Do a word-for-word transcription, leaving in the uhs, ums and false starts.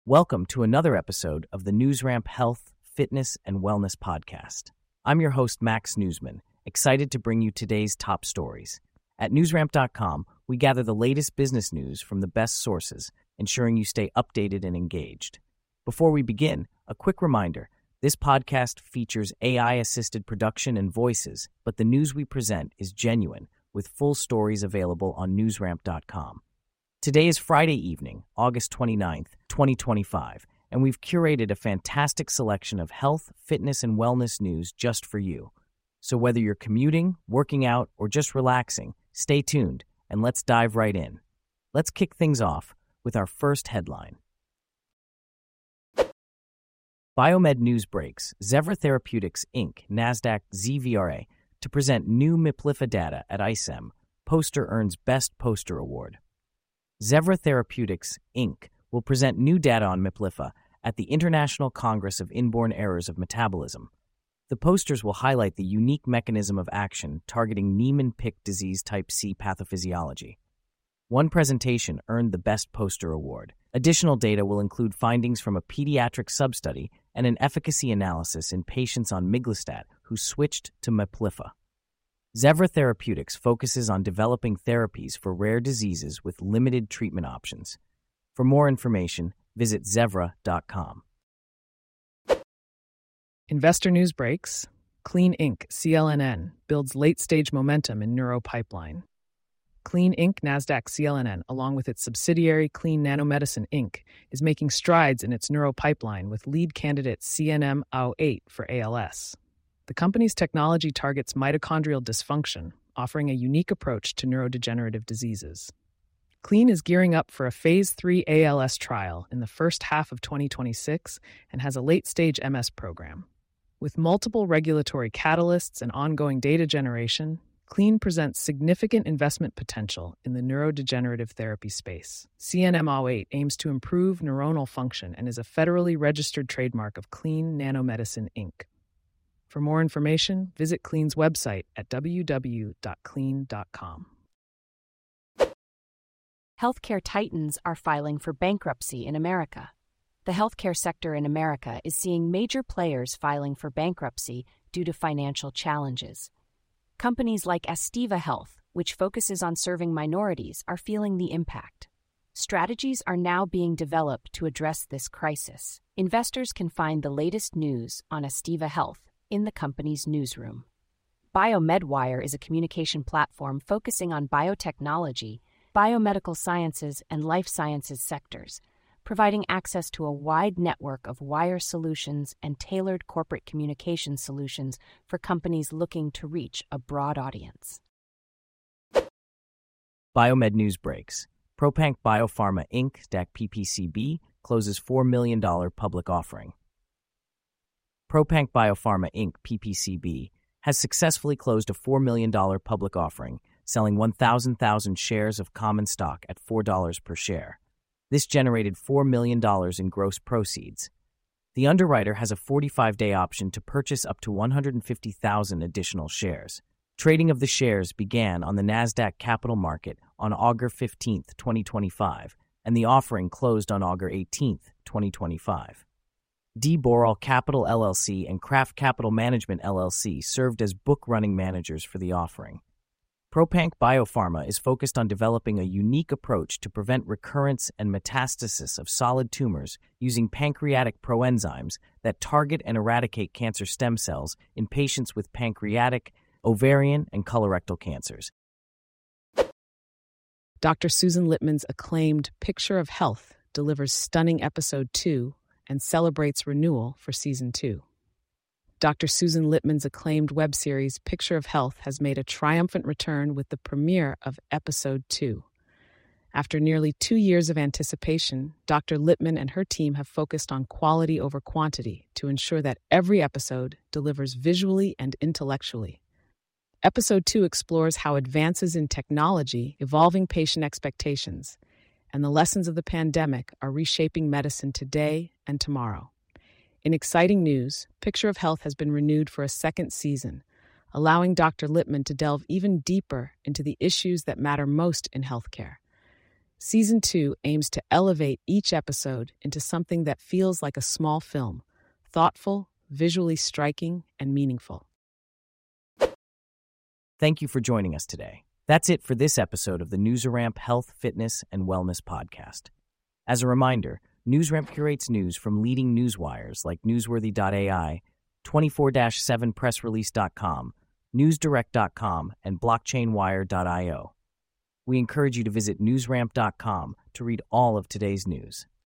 Welcome to another episode of the NewsRamp Health, Fitness, and Wellness Podcast. I'm your host, Max Newsman, excited to bring you today's top stories. At newsramp dot com, we gather the latest business news from the best sources, ensuring you stay updated and engaged. Before we begin, a quick reminder, this podcast features A I-assisted production and voices, but the news we present is genuine, with full stories available on newsramp dot com. Today is Friday evening, August twenty-ninth, twenty twenty-five, and we've curated a fantastic selection of health, fitness, and wellness news just for you. So whether you're commuting, working out, or just relaxing, stay tuned, and let's dive right in. Let's kick things off with our first headline. Biomed News breaks Zevra Therapeutics, Incorporated, NASDAQ Z V R A, to present new Miplyffa data at I S E M. Poster earns Best Poster Award. Zevra Therapeutics, Incorporated will present new data on Miplyffa at the International Congress of Inborn Errors of Metabolism. The posters will highlight the unique mechanism of action targeting Niemann-Pick disease type C pathophysiology. One presentation earned the Best Poster Award. Additional data will include findings from a pediatric substudy and an efficacy analysis in patients on miglustat who switched to Miplyffa. Zevra Therapeutics focuses on developing therapies for rare diseases with limited treatment options. For more information, visit zevra dot com. Investor news breaks. Clene Incorporated, C L N N, builds late-stage momentum in neuro pipeline. Clene Incorporated, NASDAQ C L N N, along with its subsidiary Clene Nanomedicine Incorporated, is making strides in its neuro pipeline with lead candidate C N M zero zero eight for A L S. The company's technology targets mitochondrial dysfunction, offering a unique approach to neurodegenerative diseases. Clene is gearing up for a phase three A L S trial in the first half of twenty twenty-six and has a late-stage M S program. With multiple regulatory catalysts and ongoing data generation, Clene presents significant investment potential in the neurodegenerative therapy space. C N M zero zero eight aims to improve neuronal function and is a federally registered trademark of Clene Nanomedicine Incorporated. For more information, visit Clene's website at w w w dot clene dot com. Healthcare titans are filing for bankruptcy in America. The healthcare sector in America is seeing major players filing for bankruptcy due to financial challenges. Companies like Astiva Health, which focuses on serving minorities, are feeling the impact. Strategies are now being developed to address this crisis. Investors can find the latest news on Astiva Health in the company's newsroom. BioMedWire is a communication platform focusing on biotechnology, biomedical sciences, and life sciences sectors, providing access to a wide network of wire solutions and tailored corporate communication solutions for companies looking to reach a broad audience. Biomed News breaks. Propanc Biopharma Incorporated, NASDAQ P P C B, closes four million dollars public offering. Propanc Biopharma Incorporated, P P C B, has successfully closed a four million dollars public offering, selling one thousand thousand shares of common stock at four dollars per share. This generated four million dollars in gross proceeds. The underwriter has a forty-five day option to purchase up to one hundred fifty thousand additional shares. Trading of the shares began on the NASDAQ Capital Market on August fifteenth, twenty twenty-five, and the offering closed on August eighteenth, twenty twenty-five. D. Boral Capital L L C and Kraft Capital Management L L C served as book-running managers for the offering. Propanc Biopharma is focused on developing a unique approach to prevent recurrence and metastasis of solid tumors using pancreatic proenzymes that target and eradicate cancer stem cells in patients with pancreatic, ovarian, and colorectal cancers. Doctor Susan Littman's acclaimed Picture of Health delivers stunning episode two and celebrates renewal for season two. Doctor Susan Littman's acclaimed web series Picture of Health has made a triumphant return with the premiere of episode two. After nearly two years of anticipation, Doctor Littman and her team have focused on quality over quantity to ensure that every episode delivers visually and intellectually. Episode two explores how advances in technology, evolving patient expectations, and the lessons of the pandemic are reshaping medicine today and tomorrow. In exciting news, Picture of Health has been renewed for a second season, allowing Doctor Littman to delve even deeper into the issues that matter most in healthcare. Season two aims to elevate each episode into something that feels like a small film, thoughtful, visually striking, and meaningful. Thank you for joining us today. That's it for this episode of the NewsRamp Health, Fitness, and Wellness Podcast. As a reminder, NewsRamp curates news from leading newswires like Newsworthy dot A I, twenty-four seven press release dot com, newsdirect dot com, and blockchain wire dot io. We encourage you to visit newsramp dot com to read all of today's news.